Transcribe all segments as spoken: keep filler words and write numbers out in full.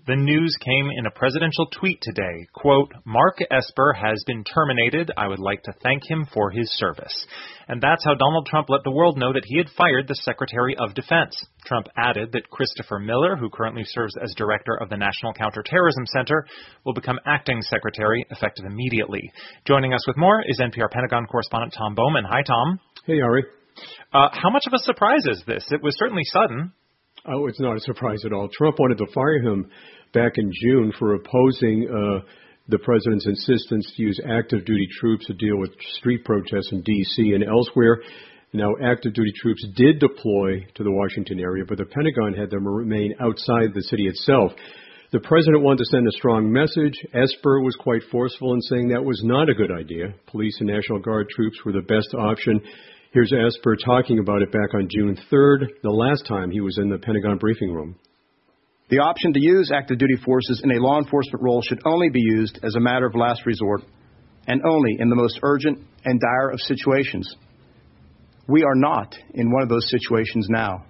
The news came in a presidential tweet today. Quote, Mark Esper has been terminated. I would like to thank him for his service. And that's how Donald Trump let the world know that he had fired the Secretary of Defense. Trump added that Christopher Miller, who currently serves as director of the National Counterterrorism Center, will become acting secretary effective immediately. Joining us with more is N P R Pentagon correspondent Tom Bowman. Hi, Tom. Hey, Ari. Uh, how much of a surprise is this? It was certainly sudden. Oh, it's not a surprise at all. Trump wanted to fire him back in June for opposing uh, the president's insistence to use active duty troops to deal with street protests in D C and elsewhere. Now, active duty troops did deploy to the Washington area, but the Pentagon had them remain outside the city itself. The president wanted to send a strong message. Esper was quite forceful in saying that was not a good idea. Police and National Guard troops were the best option. Here's Esper talking about it back on June third, the last time he was in the Pentagon briefing room. The option to use active duty forces in a law enforcement role should only be used as a matter of last resort and only in the most urgent and dire of situations. We are not in one of those situations now.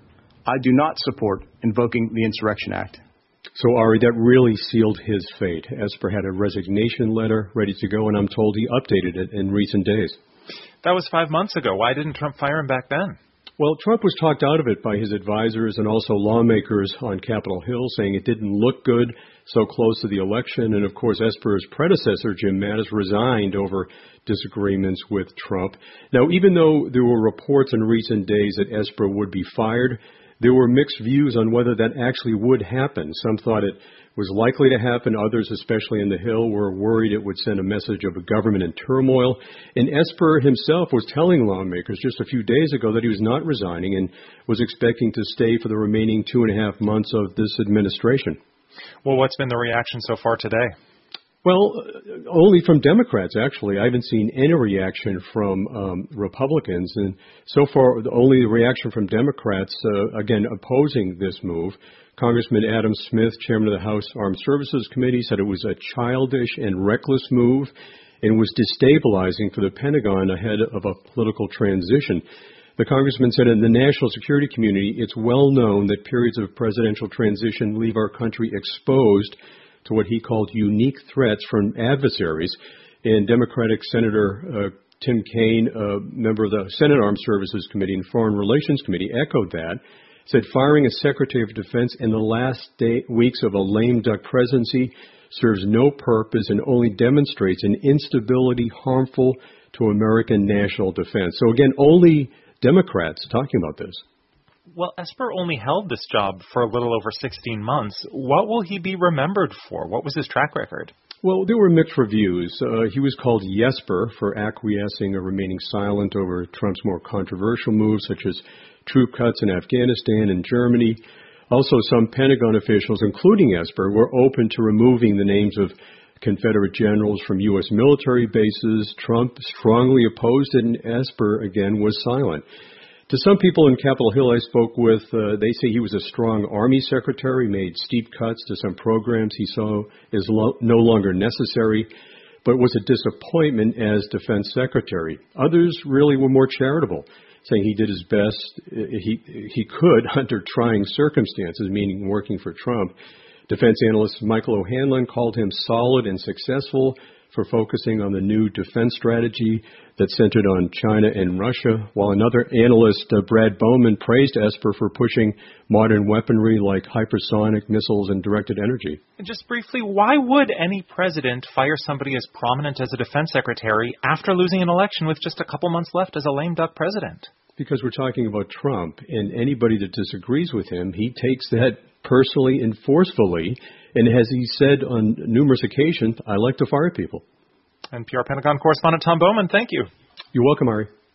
I do not support invoking the Insurrection Act. So, Ari, that really sealed his fate. Esper had a resignation letter ready to go, and I'm told he updated it in recent days. That was five months ago. Why didn't Trump fire him back then? Well, Trump was talked out of it by his advisors and also lawmakers on Capitol Hill, saying it didn't look good so close to the election. And, of course, Esper's predecessor, Jim Mattis, resigned over disagreements with Trump. Now, even though there were reports in recent days that Esper would be fired, there were mixed views on whether that actually would happen. Some thought it was likely to happen. Others, especially in the Hill, were worried it would send a message of a government in turmoil. And Esper himself was telling lawmakers just a few days ago that he was not resigning and was expecting to stay for the remaining two and a half months of this administration. Well, what's been the reaction so far today? Well, only from Democrats, actually. I haven't seen any reaction from um, Republicans. And so far, only the reaction from Democrats, uh, again, opposing this move. Congressman Adam Smith, chairman of the House Armed Services Committee, said it was a childish and reckless move and was destabilizing for the Pentagon ahead of a political transition. The congressman said in the national security community, it's well known that periods of presidential transition leave our country exposed to what he called unique threats from adversaries. And Democratic Senator uh, Tim Kaine, a member of the Senate Armed Services Committee and Foreign Relations Committee, echoed that, said firing a Secretary of Defense in the last day, weeks of a lame duck presidency serves no purpose and only demonstrates an instability harmful to American national defense. So again, only Democrats talking about this. Well, Esper only held this job for a little over sixteen months. What will he be remembered for? What was his track record? Well, there were mixed reviews. Uh, he was called Yesper for acquiescing or remaining silent over Trump's more controversial moves, such as troop cuts in Afghanistan and Germany. Also, some Pentagon officials, including Esper, were open to removing the names of Confederate generals from U S military bases. Trump strongly opposed it, and Esper, again, was silent. To some people in Capitol Hill I spoke with, uh, they say he was a strong Army secretary, made steep cuts to some programs he saw as lo- no longer necessary, but was a disappointment as defense secretary. Others really were more charitable, saying he did his best he he could under trying circumstances, meaning working for Trump. Defense analyst Michael O'Hanlon called him solid and successful for focusing on the new defense strategy that centered on China and Russia, while another analyst, uh, Brad Bowman, praised Esper for pushing modern weaponry like hypersonic missiles and directed energy. And just briefly, why would any president fire somebody as prominent as a defense secretary after losing an election with just a couple months left as a lame duck president? Because we're talking about Trump, and anybody that disagrees with him, he takes that personally and forcefully. And as he said on numerous occasions, I like to fire people. N P R Pentagon correspondent Tom Bowman, thank you. You're welcome, Ari.